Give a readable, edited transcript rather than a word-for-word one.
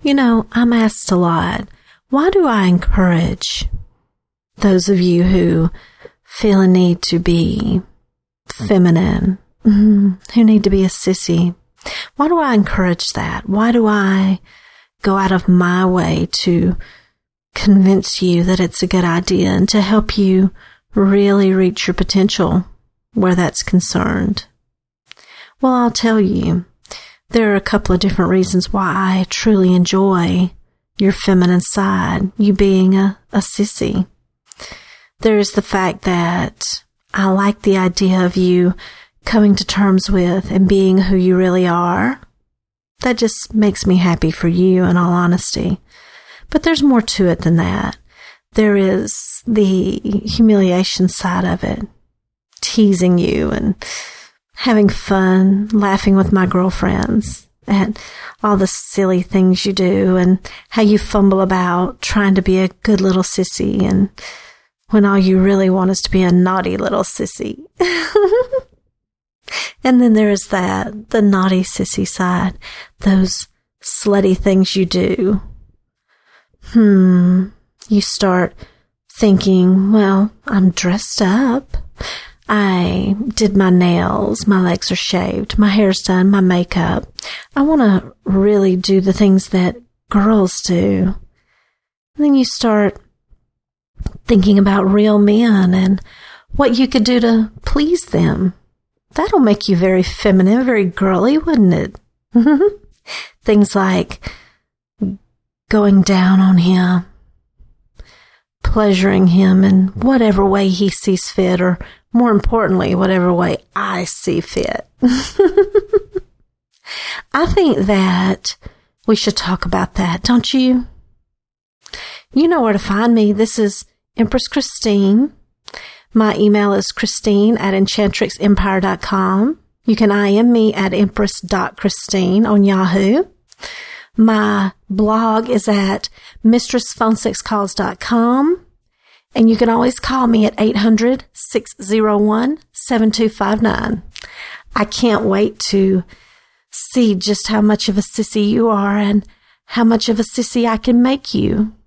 I'm asked a lot, why do I encourage those of you who feel a need to be feminine, who need to be a sissy? Why do I encourage that? Why do I go out of my way to convince you that it's a good idea and to help you really reach your potential where that's concerned? Well, I'll tell you, there are a couple of different reasons why I truly enjoy your feminine side, you being a sissy. There is the fact that I like the idea of you coming to terms with and being who you really are. That just makes me happy for you, in all honesty. But there's more to it than that. There is the humiliation side of it, teasing you and having fun, laughing with my girlfriends, and all the silly things you do, and how you fumble about trying to be a good little sissy, and when all you really want is to be a naughty little sissy. And then there is the naughty sissy side, those slutty things you do. You start thinking, well, I'm dressed up. I did my nails, my legs are shaved, my hair's done, my makeup. I want to really do the things that girls do. And then you start thinking about real men and what you could do to please them. That'll make you very feminine, very girly, wouldn't it? Things like going down on him, pleasuring him in whatever way he sees fit, or more importantly, whatever way I see fit. I think that we should talk about that, don't you? You know where to find me. This is Empress Christine. My email is christine@enchantrixempire.com. You can IM me at empress.christine on Yahoo. My blog is at mistressphonesexcalls.com. And you can always call me at 800-601-7259. I can't wait to see just how much of a sissy you are and how much of a sissy I can make you.